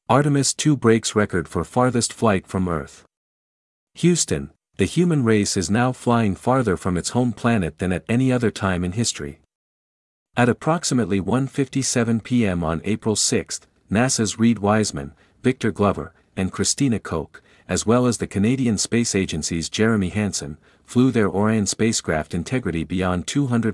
Artemis II breaks record for farthest flight from Earth. Houston, the human race is now flying farther from its home planet than at any other time in history. At approximately 1:57 p.m. on April 6, NASA's Reid Wiseman, Victor Glover, and Christina Koch, as well as the Canadian Space Agency's Jeremy Hansen, flew their Orion spacecraft Integrity beyond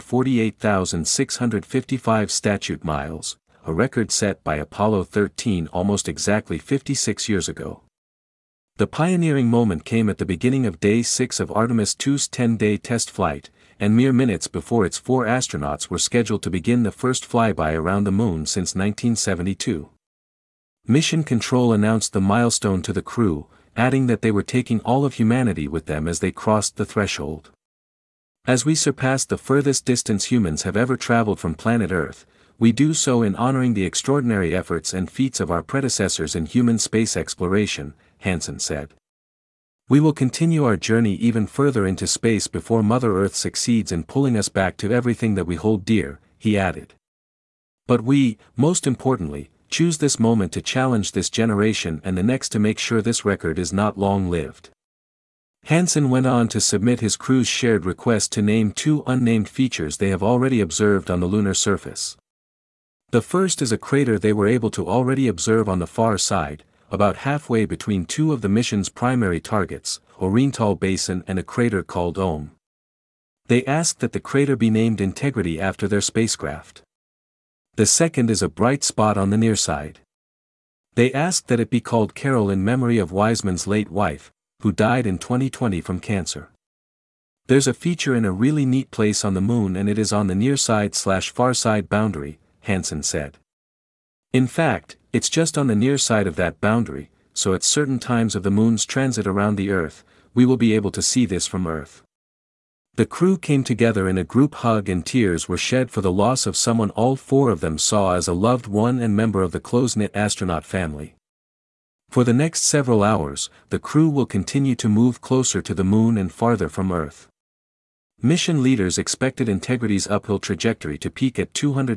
248,655 statute miles, a record set by Apollo 13 almost exactly 56 years ago. The pioneering moment came at the beginning of Day 6 of Artemis II's 10-day test flight, and mere minutes before its 4 astronauts were scheduled to begin the first flyby around the Moon since 1972. Mission Control announced the milestone to the crew, adding that they were taking all of humanity with them as they crossed the threshold. As we surpass the furthest distance humans have ever traveled from planet Earth, we do so in honoring the extraordinary efforts and feats of our predecessors in human space exploration, Hansen said. We will continue our journey even further into space before Mother Earth succeeds in pulling us back to everything that we hold dear, he added. But we, most importantly, choose this moment to challenge this generation and the next to make sure this record is not long-lived. Hansen went on to submit his crew's shared request to name 2 unnamed features they have already observed on the lunar surface. The first is a crater they were able to already observe on the far side, about halfway between 2 of the mission's primary targets, Oriental Basin and a crater called Ohm. They asked that the crater be named Integrity after their spacecraft. The second is a bright spot on the near side. They asked that it be called Carol in memory of Wiseman's late wife, who died in 2020 from cancer. There's a feature in a really neat place on the Moon and it is on the near side/far side boundary, Hansen said. In fact, it's just on the near side of that boundary, so at certain times of the Moon's transit around the Earth, we will be able to see this from Earth. The crew came together in a group hug and tears were shed for the loss of someone all 4 of them saw as a loved one and member of the close-knit astronaut family. For the next several hours, the crew will continue to move closer to the Moon and farther from Earth. Mission leaders expected Integrity's uphill trajectory to peak at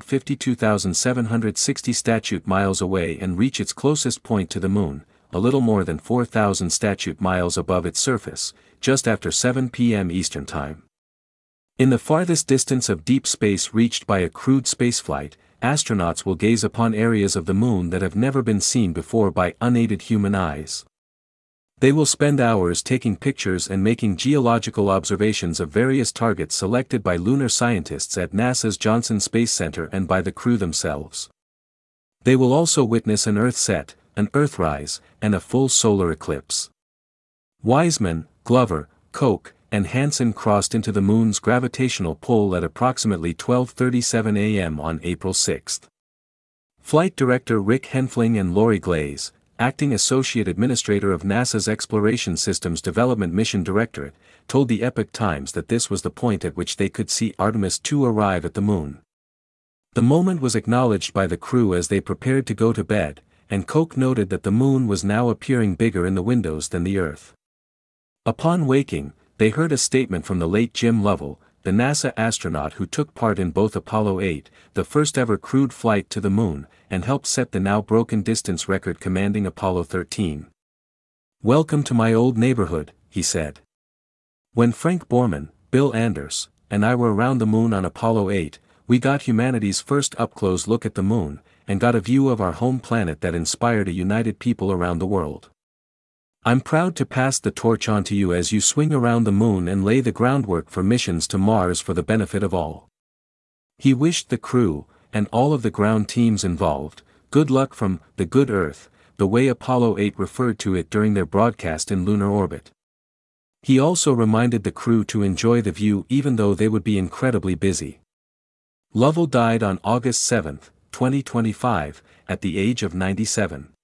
252,760 statute miles away and reach its closest point to the Moon, a little more than 4,000 statute miles above its surface, just after 7 p.m. Eastern Time. In the farthest distance of deep space reached by a crewed spaceflight, astronauts will gaze upon areas of the Moon that have never been seen before by unaided human eyes. They will spend hours taking pictures and making geological observations of various targets selected by lunar scientists at NASA's Johnson Space Center and by the crew themselves. They will also witness an Earth set, an Earthrise, and a full solar eclipse. Wiseman, Glover, Koch, and Hansen crossed into the Moon's gravitational pull at approximately 12:37 a.m. on April 6. Flight Director Rick Henfling and Lori Glaze, Acting Associate Administrator of NASA's Exploration Systems Development Mission Directorate, told the Epoch Times that this was the point at which they could see Artemis II arrive at the Moon. The moment was acknowledged by the crew as they prepared to go to bed, and Koch noted that the Moon was now appearing bigger in the windows than the Earth. Upon waking, they heard a statement from the late Jim Lovell, the NASA astronaut who took part in both Apollo 8, the first ever crewed flight to the Moon, and helped set the now broken distance record commanding Apollo 13. "Welcome to my old neighborhood," he said. "When Frank Borman, Bill Anders, and I were around the Moon on Apollo 8, we got humanity's first up-close look at the Moon, and got a view of our home planet that inspired a united people around the world. I'm proud to pass the torch on to you as you swing around the Moon and lay the groundwork for missions to Mars for the benefit of all." He wished the crew, and all of the ground teams involved, good luck from the good Earth, the way Apollo 8 referred to it during their broadcast in lunar orbit. He also reminded the crew to enjoy the view even though they would be incredibly busy. Lovell died on August 7, 2025, at the age of 97.